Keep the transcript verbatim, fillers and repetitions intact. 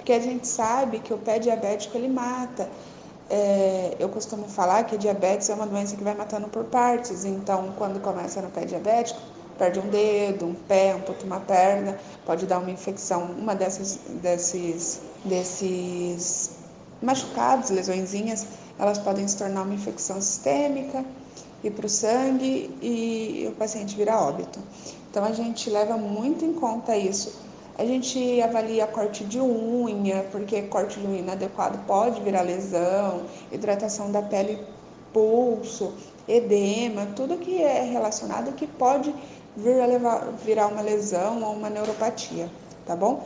porque a gente sabe que o pé diabético ele mata. É, eu costumo falar que a diabetes é uma doença que vai matando por partes, então quando começa no pé diabético, perde um dedo, um pé, amputa uma perna, pode dar uma infecção, uma dessas, desses, desses machucados, lesõezinhas, elas podem se tornar uma infecção sistêmica, ir para o sangue e o paciente vira óbito. Então a gente leva muito em conta isso. A gente avalia corte de unha, porque corte de unha inadequado pode virar lesão, hidratação da pele, pulso, edema, tudo que é relacionado que pode vir a levar, virar uma lesão ou uma neuropatia, tá bom?